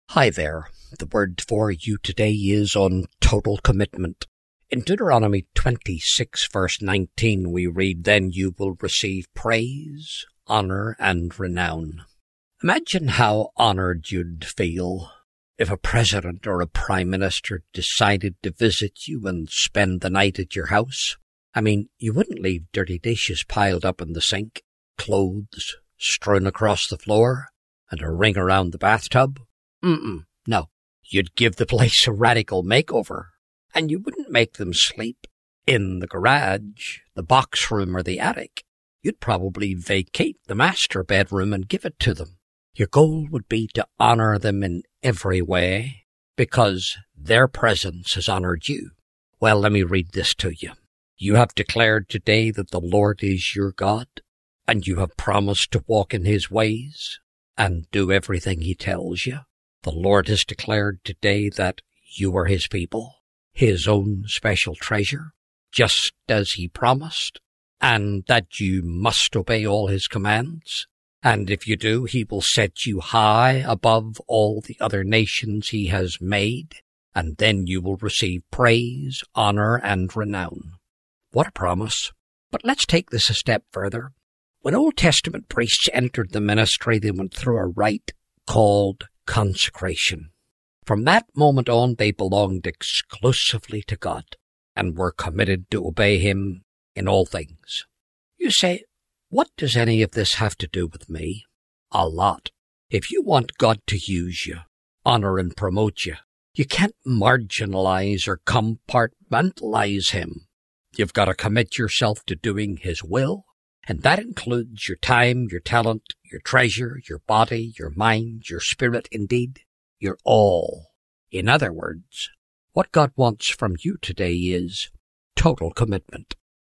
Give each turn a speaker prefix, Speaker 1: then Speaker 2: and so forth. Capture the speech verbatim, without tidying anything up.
Speaker 1: Hi there. The word for you today is on total commitment. In Deuteronomy twenty-six, verse nineteen, we read, "Then you will receive praise, honor, and renown." Imagine how honored you'd feel if a president or a prime minister decided to visit you and spend the night at your house. I mean, you wouldn't leave dirty dishes piled up in the sink, clothes strewn across the floor, and a ring around the bathtub. Mm-mm, no. You'd give the place a radical makeover, and you wouldn't make them sleep in the garage, the box room, or the attic. You'd probably vacate the master bedroom and give it to them. Your goal would be to honor them in every way, because their presence has honored you. Well, let me read this to you. You have declared today that the Lord is your God, and you have promised to walk in his ways and do everything he tells you. The Lord has declared today that you are his people, his own special treasure, just as he promised, and that you must obey all his commands. And if you do, he will set you high above all the other nations he has made, and then you will receive praise, honor, and renown. What a promise. But let's take this a step further. When Old Testament priests entered the ministry, they went through a rite called consecration. From that moment on, they belonged exclusively to God and were committed to obey him in all things. You say, what does any of this have to do with me? A lot. If you want God to use you, honor and promote you, you can't marginalize or compartmentalize him. You've got to commit yourself to doing his will, and that includes your time, your talent, your treasure, your body, your mind, your spirit, indeed, your all. In other words, what God wants from you today is total commitment.